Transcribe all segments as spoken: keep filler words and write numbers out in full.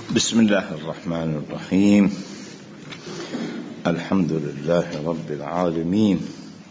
بسم الله الرحمن الرحيم. الحمد لله رب العالمين.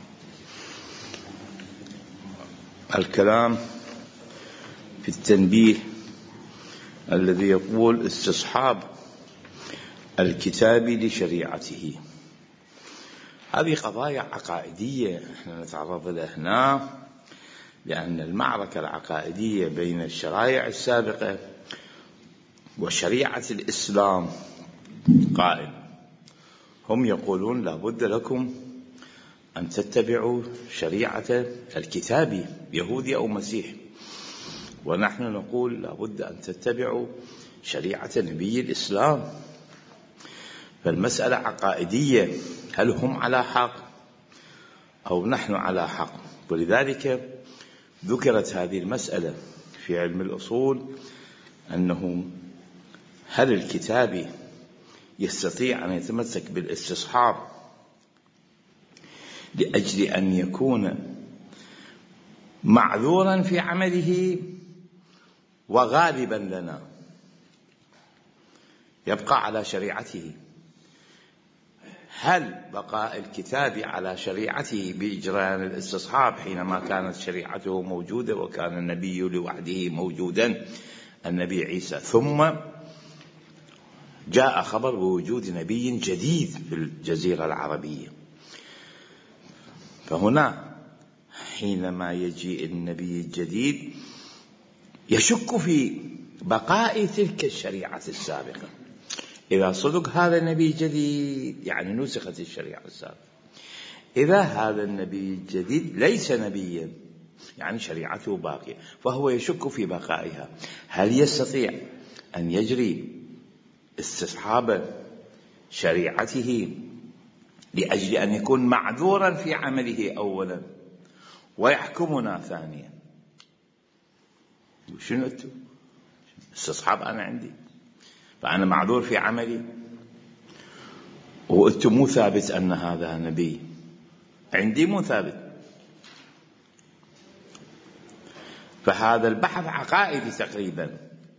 الكلام في التنبيه الذي يقول استصحاب الكتاب لشريعته. هذه قضايا عقائدية احنا نتعرض لها هنا، لأن المعركة العقائدية بين الشرائع السابقة وشريعة الإسلام قائم. هم يقولون لا بد لكم أن تتبعوا شريعة الكتاب يهودي أو مسيحي، ونحن نقول لا بد أن تتبعوا شريعة نبي الإسلام. فالمسألة عقائدية، هل هم على حق أو نحن على حق؟ ولذلك ذكرت هذه المسألة في علم الأصول، أنه هل الكتابي يستطيع أن يتمسك بالاستصحاب لأجل أن يكون معذورا في عمله وغالبا لنا يبقى على شريعته؟ هل بقاء الكتاب على شريعته بإجران الاستصحاب حينما كانت شريعته موجودة وكان النبي لوحده موجودا، النبي عيسى، ثم جاء خبر بوجود نبي جديد في الجزيرة العربية، فهنا حينما يجي النبي الجديد يشك في بقاء تلك الشريعة السابقة. إذا صدق هذا النبي الجديد يعني نسخت الشريعة السابقة، إذا هذا النبي الجديد ليس نبيا يعني شريعته باقية، فهو يشك في بقائها. هل يستطيع أن يجري استصحاب شريعته لأجل أن يكون معذورا في عمله أولا ويحكمنا ثانيا؟ شنو أنتم استصحاب؟ أنا عندي، فأنا معذور في عملي وأنتم مو ثابت أن هذا نبي، عندي مو ثابت. فهذا البحث عقائدي تقريبا.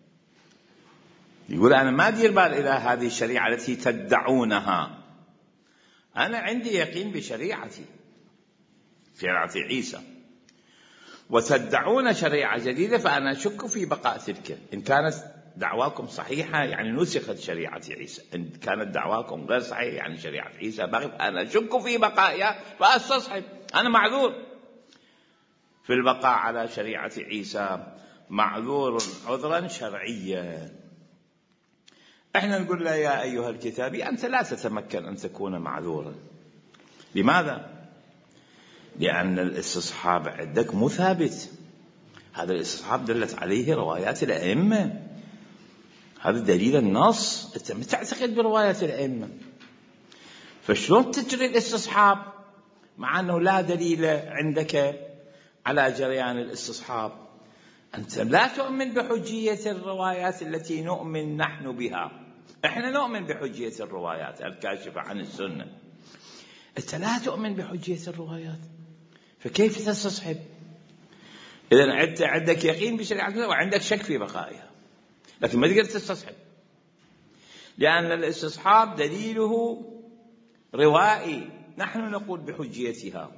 يقول أنا ما أدير بال إلى هذه الشريعة التي تدعونها، أنا عندي يقين بشريعتي، شريعة عيسى، وتدعون شريعة جديدة، فأنا أشك في بقاء تلك. إن كانت دعواكم صحيحة يعني نسخت شريعة عيسى، إن كانت دعواكم غير صحيحة يعني شريعة عيسى باقي، فأنا أشك في بقائها فأستصحب. أنا معذور في البقاء على شريعة عيسى، معذور عذرا شرعيا. احنا نقول له يا أيها الكتابي أنت لا تتمكن أن تكون معذورا. لماذا؟ لأن الاستصحاب عندك مو ثابت. هذا الاستصحاب دلت عليه روايات الأئمة، هذا دليل النص. أنت ما تعتقد بروايات الأئمة، فشلون تجري الاستصحاب مع أنه لا دليل عندك على جريان الاستصحاب؟ أنت لا تؤمن بحجية الروايات التي نؤمن نحن بها. إحنا نؤمن بحجية الروايات الكاشفة عن السنة، أنت لا تؤمن بحجية الروايات، فكيف تستصحب؟ إذن أنت عندك يقين بشريعتنا وعندك شك في بقائها، لكن ما تقدر تستصحب، لأن الاستصحاب دليله روائي. نحن نقول بحجيتها،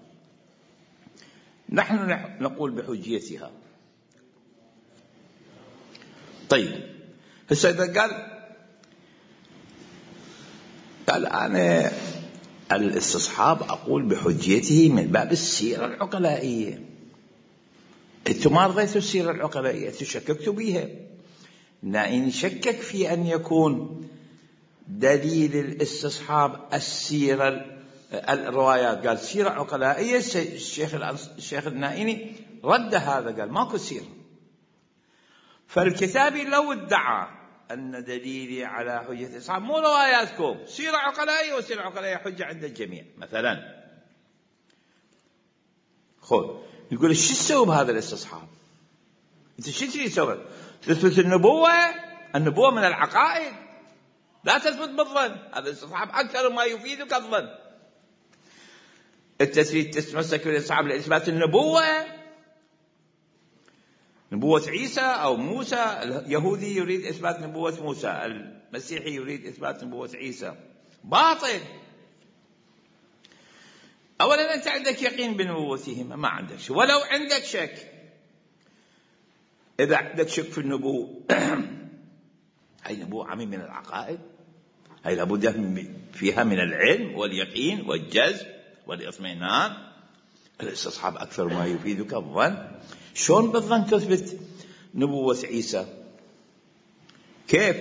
نحن نقول بحجيتها. طيب هسه إذا قال قال أنا الاستصحاب أقول بحجيته من باب السيرة العقلائية، أنتم ما رضيتوا السيرة العقلائية، تشككتوا بها. إن شكك في أن يكون دليل الاستصحاب السيرة الروايات، قال سيرة عقلائية. الشيخ الشيخ النائيني رد هذا، قال ماكو سيرة. فالكتابي لو ادعى أن دليلي على حجة الاستصحاب مو رواياتكم، سيرة عقلائية، وسيرة عقلائية حجة عند الجميع مثلا، خذ يقول شو تسوي بهذا الاستصحاب؟ انت شو تسوي؟ تثبت النبوة؟ النبوة من العقائد، لا تثبت بالظن. هذا الاستصحاب أكثر ما يفيدك الظن. انت تريد تتمسك بالاستصحاب لإثبات النبوة، نبوة عيسى أو موسى. اليهودي يريد إثبات نبوة موسى، المسيحي يريد إثبات نبوة عيسى. باطل. أولا أنت عندك يقين بنبوتهما، ما عندك شك. ولو عندك شك، إذا عندك شك في النبوة هاي نبوة عميم من العقائد، هاي لابد فيها من العلم واليقين والجزم والإطمئنان. الاستصحاب أكثر ما يفيدك الظن. شلون بالظن تثبت نبوة عيسى؟ كيف؟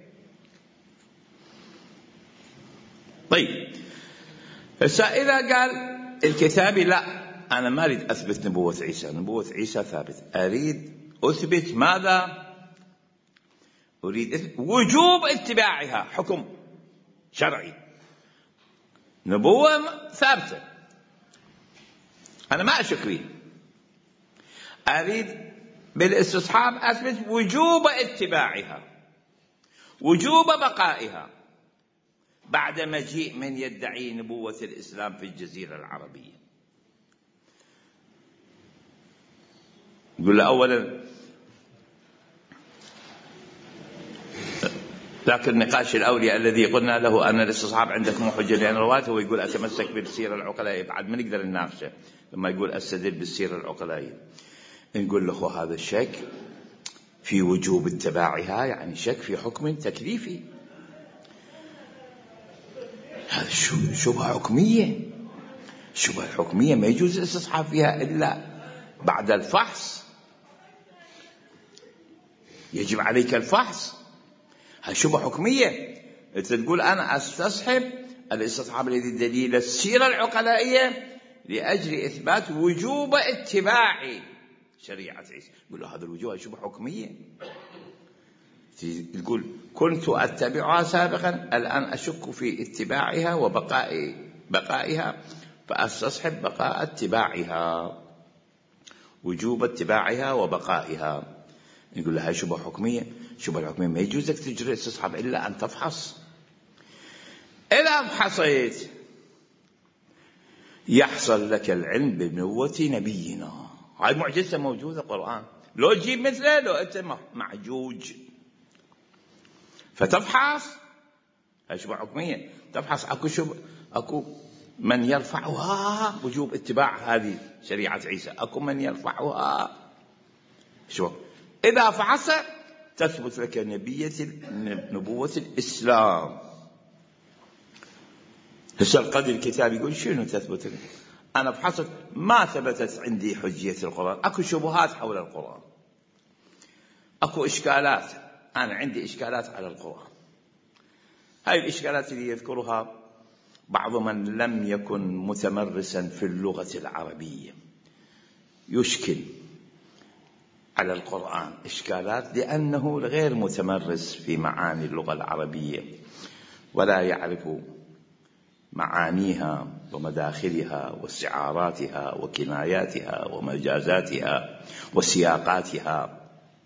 طيب إذا قال الكتابي لا أنا ما أريد أثبت نبوة عيسى، نبوة عيسى ثابت، أريد أثبت ماذا؟ أريد أثبت وجوب اتباعها، حكم شرعي، نبوة ثابتة أنا ما أشك فيه، أريد بالاستصحاب أثبت وجوب اتباعها، وجوب بقائها بعد مجيء من يدعي نبوة الإسلام في الجزيرة العربية. يقول له أولا لكن نقاش الأولياء الذي قلنا له أن الاستصحاب عندك مو حجة لأن رواته، هو يقول أتمسك بالسيرة العقلائية، بعد ما نقدر نناقشه لما يقول أستدل بالسيرة العقلائية. نقول له هذا الشك في وجوب اتباعها، يعني شك في حكم تكليفي، هذا شبهة حكمية. الشبهة الحكمية ما يجوز الاستصحاب فيها إلا بعد الفحص، يجب عليك الفحص. هذه شبهة حكمية. أنت تقول أنا أستصحب الاستصحاب الذي دليل السيرة العقلائية لأجل إثبات وجوب اتباع شريعة عيسى، يقول له هذا الوجوب شبهة حكمية. تقول كنت أتبعها سابقا الآن أشك في اتباعها وبقاء بقائها فأستصحب بقاء اتباعها، وجوب اتباعها وبقائها. يقول لها شبهة حكمية. شبهة الحكمية ما يجوز لك تجري استصحاب إلا أن تفحص. إذا فحصيت يحصل لك العلم بنبوة نبينا. هاي معجزة موجودة القرآن، لو تجيب مثله لو أنت معجوج. فتفحص، هاي شبهة حكمية، تفحص أكو شبه أكو من يرفعها وجوب اتباع هذه شريعة عيسى، أكو من يرفعها شو. إذا فحصت تثبت لك نبية نبوة الإسلام. هسه القدر الكتاب يقول شنو تثبت لك؟ أنا فحصت ما ثبتت عندي حجية القرآن، أكو شبهات حول القرآن، أكو إشكالات، أنا عندي إشكالات على القرآن. هاي الإشكالات اللي يذكرها بعض من لم يكن متمرسا في اللغة العربية، يشكل على القرآن إشكالات لأنه غير متمرس في معاني اللغة العربية ولا يعرف معانيها ومداخلها واستعاراتها وكناياتها ومجازاتها وسياقاتها.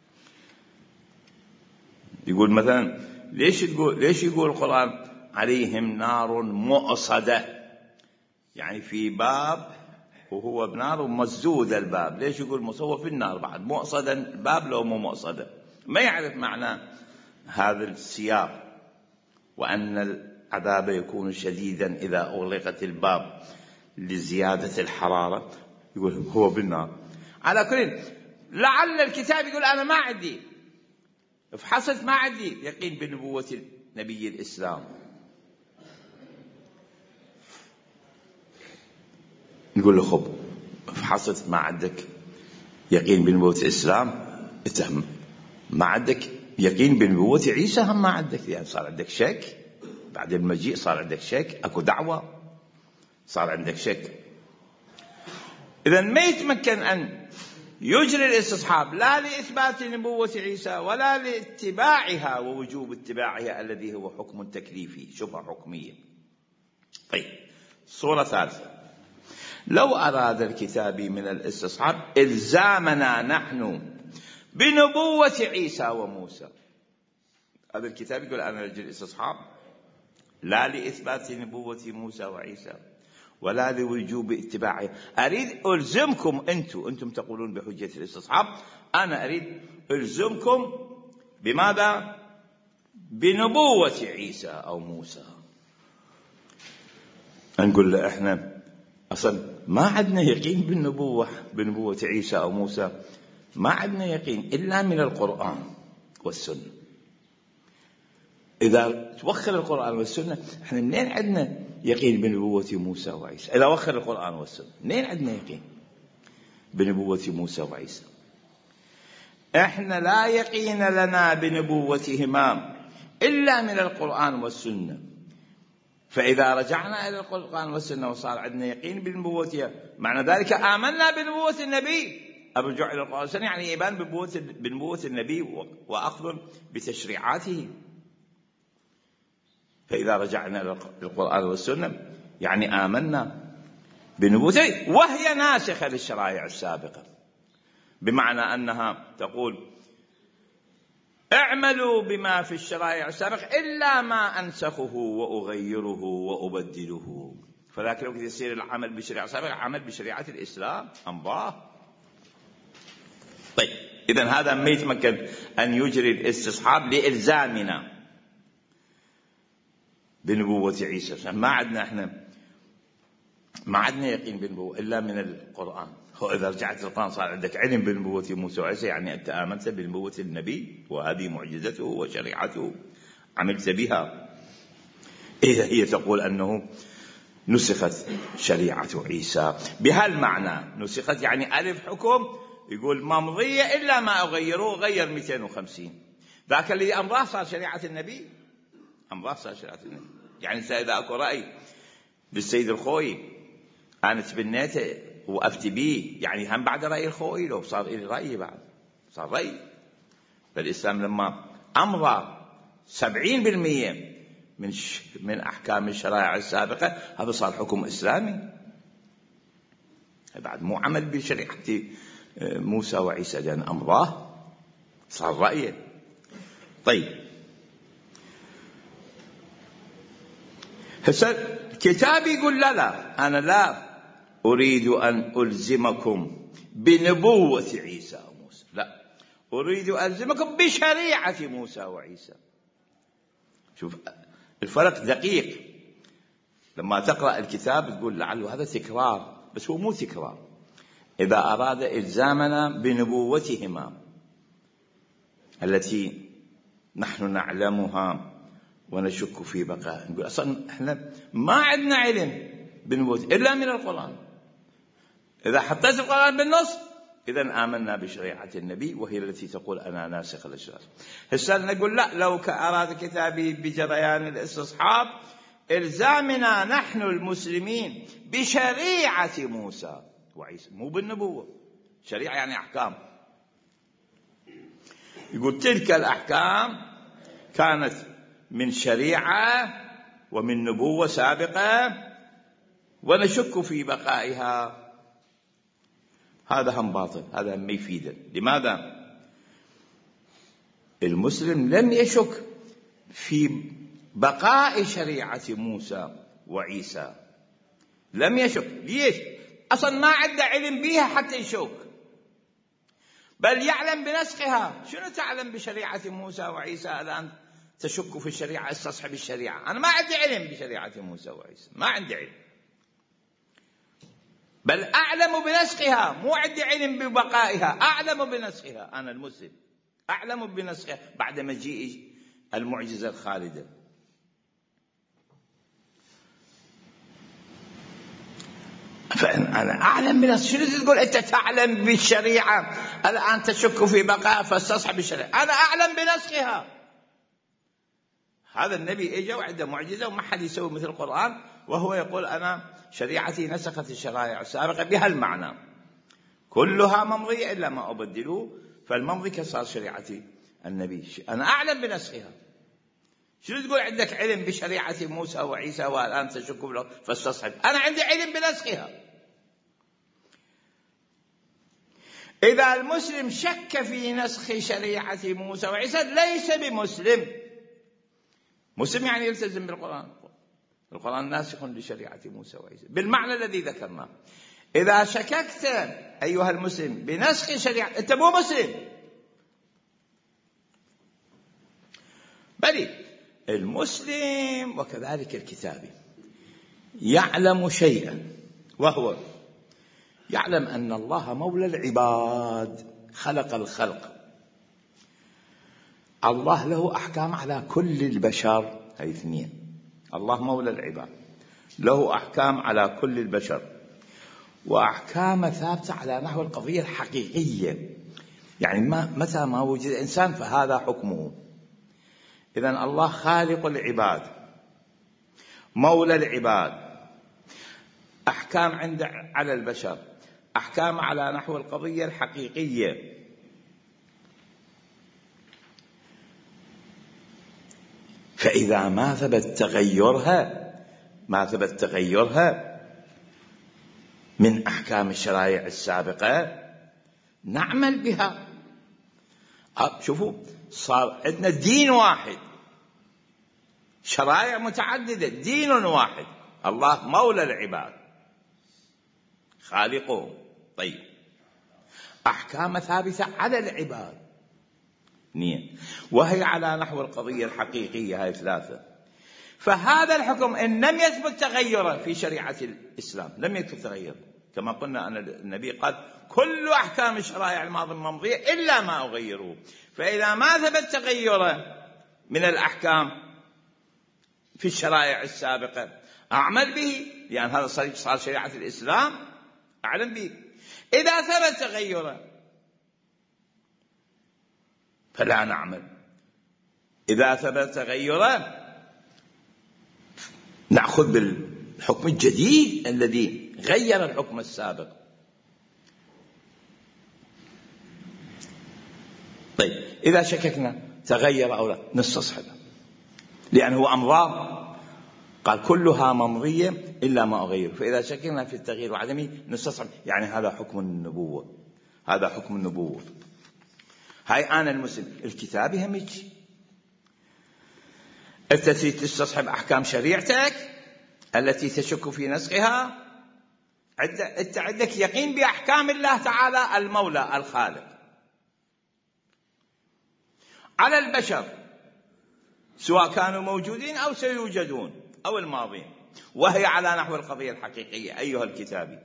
يقول مثلا ليش يقول ليش يقول القرآن عليهم نار مؤصدة، يعني في باب وهو بنار ومسدود الباب، ليش يقول مصور في النار بعد مؤصدا الباب لو مو مؤصدا؟ ما يعرف معنى هذا السياق، وأن العذاب يكون شديدا إذا أغلقت الباب لزيادة الحرارة، يقول هو بالنار. على كل لعل الكتاب يقول أنا ما عندي فحصت ما عندي يقين بنبوة نبي الإسلام. نقول له خب فحصت ما عندك يقين بنبوة الإسلام، اتهم ما عندك يقين بنبوة عيسى، هم ما عندك، يعني صار عندك شك بعد المجيء، صار عندك شك، أكو دعوة، صار عندك شك. إذا ما يتمكن أن يجري الاستصحاب لا لإثبات نبوة عيسى ولا لاتباعها ووجوب اتباعها الذي هو حكم تكليفي، شبهة حكمية. طيب صورة ثالثة، لو أراد الكتابي من الاستصحاب إلزامنا نحن بنبوة عيسى وموسى، هذا الكتاب يقول أنا رجل الاستصحاب لا لإثبات نبوة موسى وعيسى ولا لوجوب اتباعها. أريد ألزمكم أنتم أنتم تقولون بحجة الاستصحاب، أنا أريد ألزمكم بماذا؟ بنبوة عيسى أو موسى. نقول له إحنا أصلا ما عندنا يقين بالنبوة بنبوة عيسى أو موسى، ما عندنا يقين إلا من القرآن والسنة. إذا توخر القرآن والسنة إحنا منين عندنا يقين بنبوة موسى وعيسى؟ إذا وخر القرآن والسنة منين عندنا يقين بنبوة موسى وعيسى؟ إحنا لا يقين لنا بنبوتهما إلا من القرآن والسنة. فإذا رجعنا إلى القرآن والسنة وصار عندنا يقين بنبوتها، معنى ذلك آمنا بنبوة النبي. الرجوع إلى القرآن والسنة يعني إيمان بنبوة النبي وأخذ بتشريعاته. فإذا رجعنا إلى القرآن والسنة يعني آمنا بنبوته، وهي ناسخة للشرائع السابقة، بمعنى أنها تقول اعملوا بما في الشرائع السابقة إلا ما أنسخه وأغيره وأبدله. فلكن لو يصير العمل بشريعة سابقة عمل بشريعة الإسلام أمضاه. طيب إذن هذا ما يتمكن أن يجري الاستصحاب لإلزامنا بنبوة عيسى. ما عندنا احنا ما عندنا يقين بالنبوة إلا من القرآن. إذا رجعت القرآن صار عندك علم بنبوة موسى وعيسى، يعني أنت آمنت بنبوة النبي وهذه معجزته وشريعته عملت بها. إذا هي تقول أنه نسخت شريعة عيسى بهالمعنى، نسخت يعني ألف حكم يقول ممضية إلا ما أغيروه، غير مئتين وخمسين، ذاك اللي أمره صار شريعة النبي، أمره صار شريعة النبي. يعني إذا أكو رأي بالسيد الخوي أنا تبنيته وأفتي بيه، يعني هم بعد رأي الخوي لو صار إلي رأي بعد صار رأي. فالإسلام لما أمضى سبعين بالمئة من ش... من أحكام الشرائع السابقة هذا صار حكم إسلامي، بعد مو عمل بشريعة موسى وعيسى لأن أمضاه صار رأيه. طيب هسه الكتاب يقول لا لا أنا لا أريد أن ألزمكم بنبوة عيسى وموسى، لا أريد أن ألزمكم بشريعة موسى وعيسى. شوف الفرق دقيق. لما تقرأ الكتاب تقول لعله هذا تكرار، بس هو مو تكرار. إذا أراد إلزامنا بنبوتهما التي نحن نعلمها ونشك في بقاء، نقول أصلا إحنا ما عندنا علم بنبوته إلا من القرآن. إذا حطيت القرآن بالنص إذن آمنا بشريعة النبي وهي التي تقول أنا ناسخ الأشرار. هسه نقول لا، لو أراد كتابي بجريان الاستصحاب إلزامنا نحن المسلمين بشريعة موسى وعيسى، مو بالنبوة. شريعة يعني أحكام. يقول تلك الأحكام كانت من شريعة ومن نبوة سابقة ونشك في بقائها. هذا هم باطل، هذا هم يفيد. لماذا؟ المسلم لم يشك في بقاء شريعة موسى وعيسى، لم يشك. ليش؟ أصلا ما عنده علم بها حتى يشك، بل يعلم بنسخها. شنو تعلم بشريعة موسى وعيسى الآن تشك في الشريعة؟ استصحب الشريعة. أنا ما عندي علم بشريعة موسى وعيسى، ما عندي علم، بل أعلم بنسخها. مو عندي علم ببقائها، أعلم بنسخها. أنا المسلم أعلم بنسخها بعد مجيء المعجزة الخالدة. فأنا أعلم بنسخ. شنو تقول أنت تعلم بالشريعة الآن تشك في بقائها فاستصحب الشريعة؟ أنا أعلم بنسخها. هذا النبي إجا وعنده معجزة وما حد يسوي مثل القرآن، وهو يقول أنا شريعتي نسخت الشرائع السابقة بهالمعنى، كلها ممضية إلا ما أبدلوه، فالممضي كصار شريعتي النبي. أنا أعلم بنسخها. شنو تقول عندك علم بشريعة موسى وعيسى والآن تشك له فاستصحب؟ أنا عندي علم بنسخها. إذا المسلم شك في نسخ شريعة موسى وعيسى ليس بمسلم. مسلم يعني يلتزم بالقرآن، القرآن ناسخ لشريعة موسى وعيسى بالمعنى الذي ذكرناه. إذا شككت أيها المسلم بنسخ شريعة، أنت مو مسلم. بل المسلم وكذلك الكتابي يعلم شيئا، وهو يعلم أن الله مولى العباد، خلق الخلق، الله له أحكام على كل البشر. هاي اثنين، الله مولى العباد له أحكام على كل البشر، وأحكام ثابتة على نحو القضية الحقيقية، يعني ما متى ما وجد إنسان فهذا حكمه. إذن الله خالق العباد، مولى العباد، أحكام عند على البشر، أحكام على نحو القضية الحقيقية. فإذا ما ثبت تغيرها ما ثبت تغيرها من أحكام الشرائع السابقة نعمل بها. شوفوا، صار عندنا دين واحد، شرائع متعددة، دين واحد، الله مولى العباد خالقهم. طيب، أحكام ثابتة على العباد اثنين، وهي على نحو القضية الحقيقية، هاي ثلاثة. فهذا الحكم إن لم يثبت تغيره في شريعة الإسلام، لم يثبت تغيره، كما قلنا أن النبي قال كل أحكام الشرائع الماضية الممضية إلا ما أغيره. فإذا ما ثبت تغيره من الأحكام في الشرائع السابقة أعمل به، لأن هذا صار شريعة الإسلام، أعلم به. إذا ثبت تغيره فلا نعمل. إذا ثبت تغيره نأخذ بالحكم الجديد الذي غير الحكم السابق. طيب، إذا شككنا تغير أو لا نستصحبه، لأنه أمضاه، قال كلها ممضية إلا ما أغير. فإذا شككنا في التغيير وعدمه نستصحب، يعني هذا حكم النبوة، هذا حكم النبوة. هاي أنا المسلم. الكتابي هم يجي، أنت تريد تستصحب أحكام شريعتك التي تشك في نسخها، أنت عندك يقين بأحكام الله تعالى المولى الخالق على البشر، سواء كانوا موجودين أو سيوجدون أو الماضين، وهي على نحو القضية الحقيقية أيها الكتابي.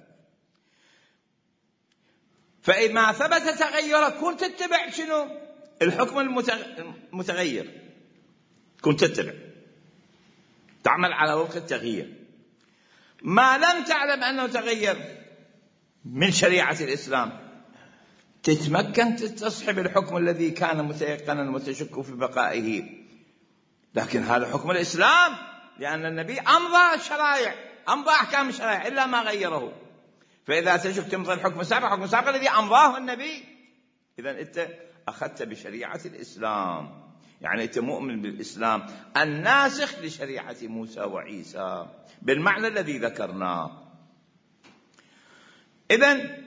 فإذا ثبت تغيره كنت تتبع شنو؟ الحكم المتغير، كنت تتبع، تعمل على وفق التغيير. ما لم تعلم أنه تغير من شريعة الإسلام تتمكن تستصحب الحكم الذي كان متيقنا وتشك في بقائه، لكن هذا حكم الإسلام، لأن النبي أمضى الشرائع، أمضى أحكام الشرائع إلا ما غيره. فإذا تشك تمضي الحكم السابق، الحكم السابق الذي أمضاه النبي. إذن أنت أخذت بشريعة الإسلام، يعني أنت مؤمن بالإسلام الناسخ لشريعة موسى وعيسى بالمعنى الذي ذكرناه. إذن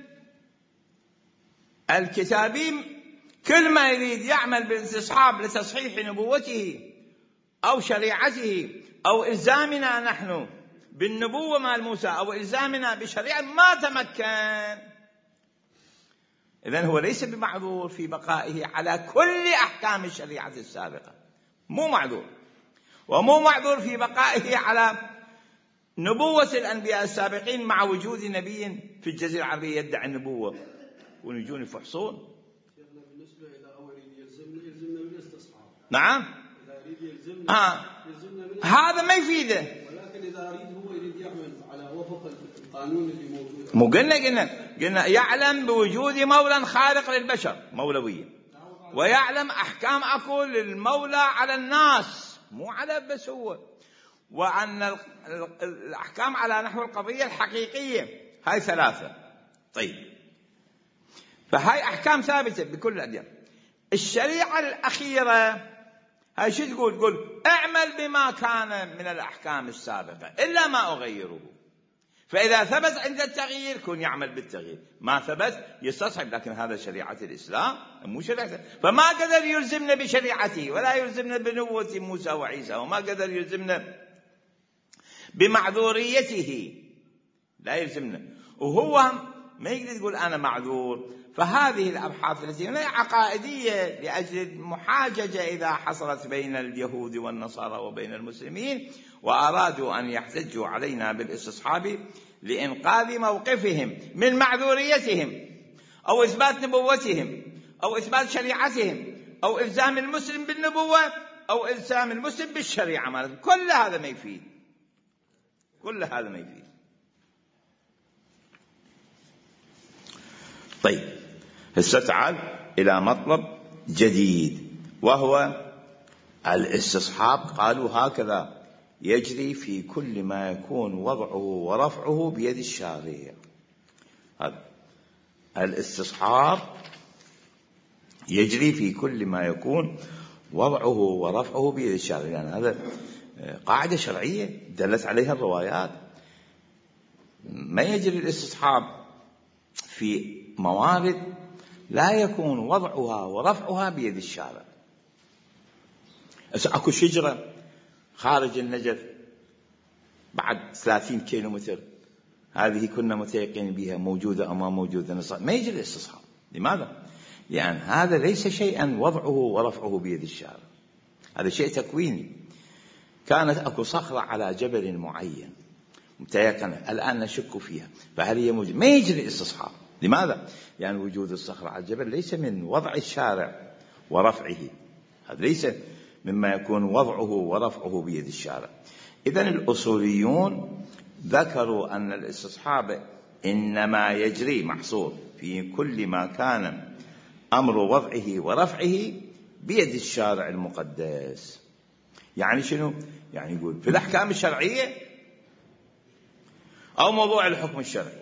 الكتابي كل ما يريد يعمل بالاستصحاب لتصحيح نبوته أو شريعته أو إلزامنا نحن بالنبوة مال موسى أو إلزامنا بشريعة ما تمكن، إذن هو ليس بمعذور في بقائه على كل أحكام الشريعة السابقة، مو معذور، ومو معذور في بقائه على نبوة الأنبياء السابقين مع وجود نبي في الجزيرة العربية يدعي النبوة ونجون يفحصون. بالنسبة إلى أول يلزمنا يلزمنا بالاستصحاب. نعم. إذا يريد يلزمنا آه. يلزمنا هذا ما يفيده. ولكن إذا أريد هو يريد يعمل على وفق القانون اللي موجود. مو قلنا قلنا قلنا يعلم بوجود مولى خالق للبشر، مولوية، ويعلم أحكام أكو للمولى على الناس، مو على بس هو، وأن الأحكام على نحو القضية الحقيقية. هاي ثلاثة. طيب، فهاي أحكام ثابتة بكل الأديان. الشريعة الأخيرة هاي شو تقول؟ تقول اعمل بما كان من الأحكام السابقة إلا ما أغيره. فإذا ثبت عند التغيير كن يعمل بالتغيير، ما ثبت يستصحب، لكن هذا شريعة الإسلام مو شريعته. فما قدر يلزمنا بشريعته ولا يلزمنا بنبوة موسى وعيسى، وما قدر يلزمنا بمعذوريته، لا يلزمنا، وهو ما يقدر يقول أنا معذور. فهذه الأبحاث التي هي عقائدية لأجل المحاججة إذا حصلت بين اليهود والنصارى وبين المسلمين، وأرادوا أن يحتجوا علينا بالاستصحاب لإنقاذ موقفهم من معذوريتهم أو إثبات نبوتهم أو إثبات شريعتهم أو إلزام المسلم بالنبوة أو إلزام المسلم بالشريعة مالته. كل هذا ما يفيد، كل هذا ما يفيد. طيب هسه تعال إلى مطلب جديد، وهو الاستصحاب. قالوا هكذا يجري في كل ما يكون وضعه ورفعه بيد الشارع. هذا الاستصحاب يجري في كل ما يكون وضعه ورفعه بيد الشارع، يعني هذا قاعدة شرعية دلت عليها الروايات. ما يجري الاستصحاب في موارد لا يكون وضعها ورفعها بيد الشارع. اكو شجرة خارج النجف بعد ثلاثين كيلو متر، هذه كنا متيقنين بها موجودة أو ما موجودة، ما يجري الاستصحاب. لماذا؟ لأن هذا ليس شيئا وضعه ورفعه بيد الشارع، هذا شيء تكويني. كانت أكو صخرة على جبل معين متيقنة، الآن نشك فيها، فهل هي موجودة؟ ما يجري الاستصحاب. لماذا؟ لأن يعني وجود الصخرة على الجبل ليس من وضع الشارع ورفعه، هذا ليس مما يكون وضعه ورفعه بيد الشارع. إذن الأصوليون ذكروا أن الاستصحاب إنما يجري محصور في كل ما كان أمر وضعه ورفعه بيد الشارع المقدس. يعني شنو؟ يعني يقول في الأحكام الشرعية أو موضوع الحكم الشرعي،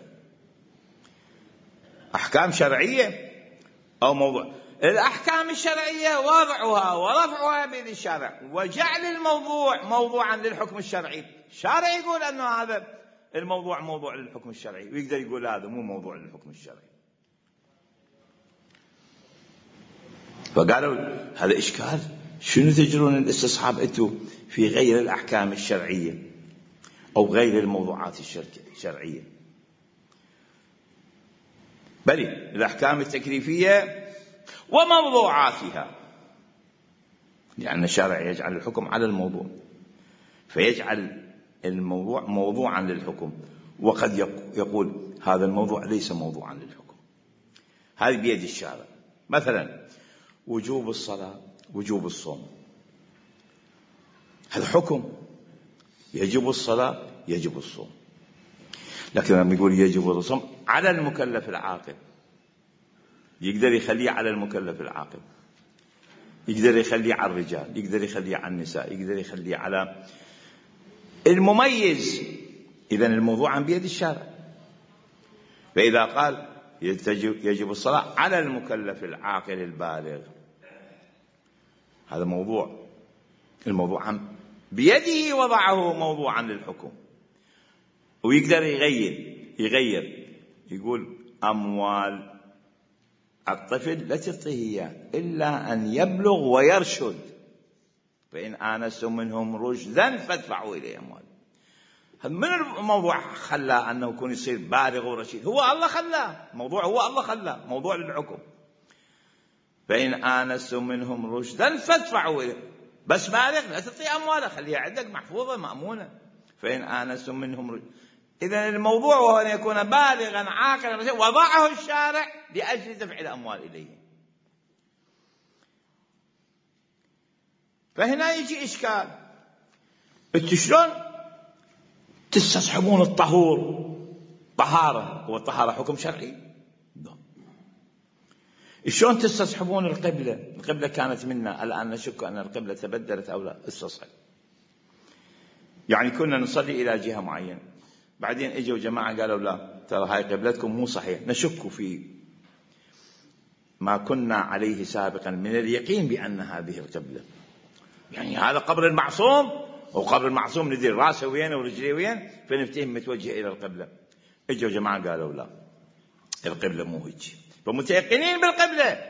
أحكام شرعية أو موضوع الأحكام الشرعية وضعها ورفعها بيد الشارع، وجعل الموضوع موضوعا للحكم الشرعي. الشارع يقول أنه هذا الموضوع موضوع للحكم الشرعي، ويقدر يقول هذا مو موضوع للحكم الشرعي. فقالوا هذا إشكال، شنو تجرون الاستصحاب أنتوا في غير الأحكام الشرعية أو غير الموضوعات الشرعية؟ بل الأحكام التكليفية وموضوعاتها، لأن الشارع يجعل الحكم على الموضوع، فيجعل الموضوع موضوعا للحكم، وقد يقول هذا الموضوع ليس موضوعا للحكم. هذه بيد الشارع. مثلا وجوب الصلاة، وجوب الصوم، هذا حكم، يجب الصلاة يجب الصوم. لكن لما يقول يجب الصوم على المكلف العاقل، يقدر يخليه على المكلف العاقل، يقدر يخليه على الرجال، يقدر يخليه على النساء، يقدر يخليه على المميز. إذن الموضوع عن بيد الشارع. فإذا قال يجب الصلاة على المكلف العاقل البالغ، هذا موضوع، الموضوع عن بيده وضعه موضوعا للحكم. ويقدر يغير يغير يقول أموال الطفل لا تعطيه إلا أن يبلغ ويرشد، فإن آنستم منهم رشدا فادفعوا إليه أموال. من الموضوع خلاه أنه يكون يصير بالغ ورشيد؟ هو الله خلاه موضوع، هو الله خلاه موضوع للحكم. فإن آنستم منهم رشدا فادفعوا إليه، بس بالغ لا تعطيه أمواله، خليها عندك محفوظة مأمونة. فإن آنستم منهم رشدا، إذن الموضوع وهو أن يكون بالغا عاقلا وضعه الشارع لأجل دفع الأموال إليه. فهنا يجي إشكال، أنتوا شلون تستصحبون الطهور؟ طهارة، هو الطهارة حكم شرعي؟ شلون تستصحبون القبلة؟ القبلة كانت منا، الآن نشك أن القبلة تبدلت أو لا. استصحب يعني كنا نصلي إلى جهة معينة، بعدين اجوا جماعة قالوا لا ترى هاي قبلتكم مو صحيح، نشك في ما كنا عليه سابقا من اليقين بأن هذه القبلة. يعني هذا قبر المعصوم، وقبر المعصوم ندري راسه وين ورجليه وين، فنفتهم متوجه إلى القبلة. اجوا جماعة قالوا لا القبلة مو هيك، فمتيقنين بالقبلة،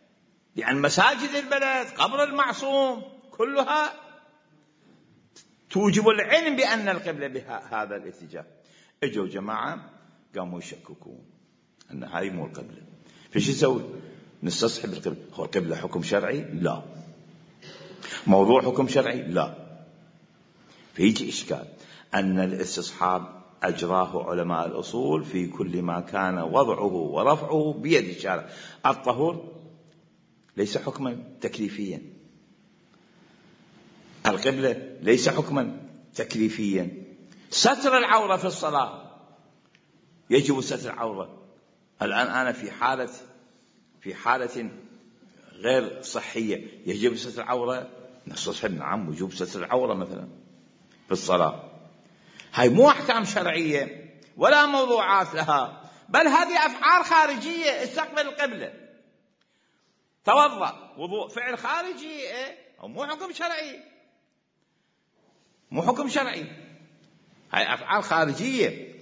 لأن مساجد البلد قبر المعصوم كلها توجب العلم بأن القبلة بهذا الاتجاه. اجوا جماعة قاموا يشككون أن هاي مو القبلة، فش يسوي؟ نستصحب القبلة. هو القبلة حكم شرعي؟ لا. موضوع حكم شرعي؟ لا. فيجي إشكال أن الاستصحاب أجراه علماء الأصول في كل ما كان وضعه ورفعه بيد الشارع. الطهور ليس حكما تكليفيا، القبلة ليس حكما تكليفيا، ستر العورة في الصلاة يجب ستر العورة. الآن أنا في حالة في حالة غير صحية يجب ستر العورة، نستصحب نعم وجوب ستر العورة مثلا في الصلاة. هاي مو أحكام شرعية ولا موضوعات لها، بل هذه أفعال خارجية. استقبل القبلة، توضأ، وضوء، فعل خارجي إيه؟ أو مو حكم شرعي، مو حكم شرعي، هاي أفعال خارجية.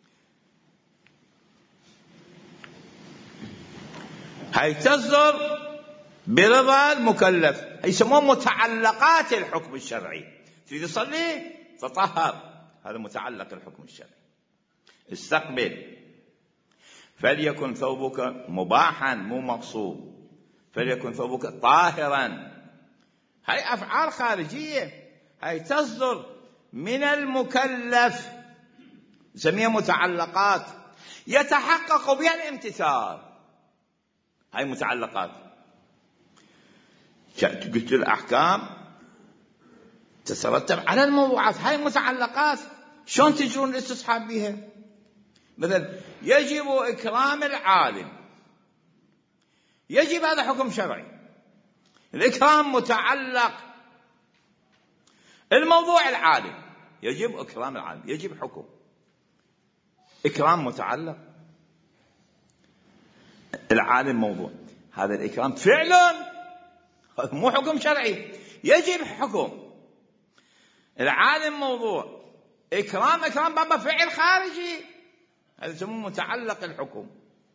هاي تصدر برضا المكلف، هاي يسمون متعلقات الحكم الشرعي. تريد تصلي تطهر، هذا متعلق الحكم الشرعي. استقبل، فليكن ثوبك مباحا مو مقصود، فليكن ثوبك طاهرا. هاي أفعال خارجية، هاي تصدر من المكلف، نسميها متعلقات يتحقق بها الامتثال. هاي متعلقات. قلت الأحكام تترتب على الموضوعات، هاي متعلقات. شلون تجرون الاستصحاب بها؟ مثلا يجب إكرام العالم، يجب، هذا حكم شرعي، الإكرام متعلق. الموضوع العالم، يجب إكرام العالم، يجب حكم. إكرام متعلق، العالم موضوع، هذا الإكرام فعل مو حكم شرعي، يجب حكم. العالم موضوع، إكرام إكرام بابا فعل خارجي، هذا يسمونه متعلق الحكم.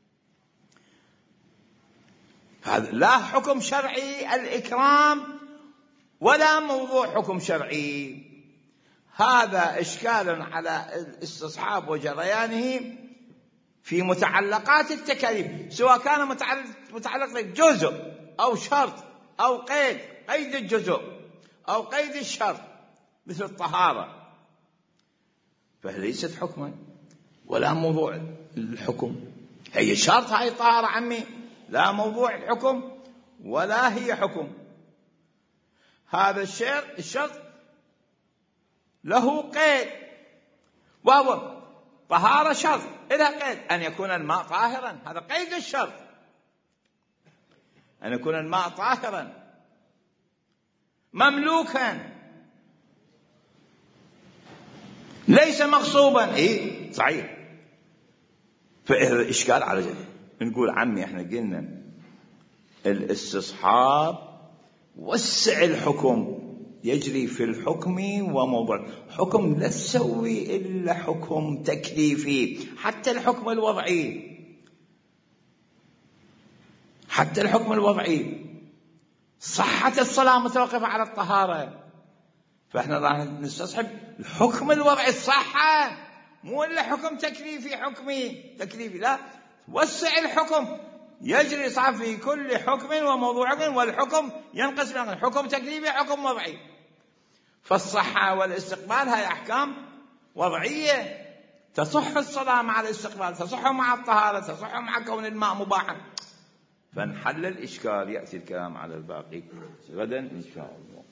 هذا لا حكم شرعي الإكرام ولا موضوع حكم شرعي. هذا إشكال على الاستصحاب وجريانه في متعلقات التكاليف، سواء كان متعلق متعلق بجزء أو شرط أو قيد، قيد الجزء أو قيد الشرط، مثل الطهارة، فهي ليست حكما ولا موضوع الحكم. هي شرط، هاي طهارة عمي، لا موضوع الحكم ولا هي حكم. هذا الشرط الشرط له قيد، وهو طهارة شرط إلى قيد أن يكون الماء طاهرا، هذا قيد الشرط، أن يكون الماء طاهرا مملوكا ليس مغصوبا. إيه صحيح. فإذا إشكال على جد نقول عمي إحنا قلنا الاستصحاب وسع الحكم، يجري في الحكم وموضوع حكم، لا تسوي إلا حكم تكليفي. حتى الحكم الوضعي، حتى الحكم الوضعي، صحة الصلاة متوقفة على الطهارة، فإحنا راح نستصحب الحكم الوضعي الصحة، مو إلا حكم تكليفي حكمي تكليفي، لا، وسع الحكم، يجري صح في كل حكم وموضوع حكم، والحكم ينقسم إلى حكم تكليفي حكم وضعي. فالصحة والاستقبال هاي أحكام وضعية، تصح الصلاة مع الاستقبال، تصح مع الطهارة، تصح مع كون الماء مباحا. فنحل الإشكال، يأتي الكلام على الباقي غدا إن شاء الله.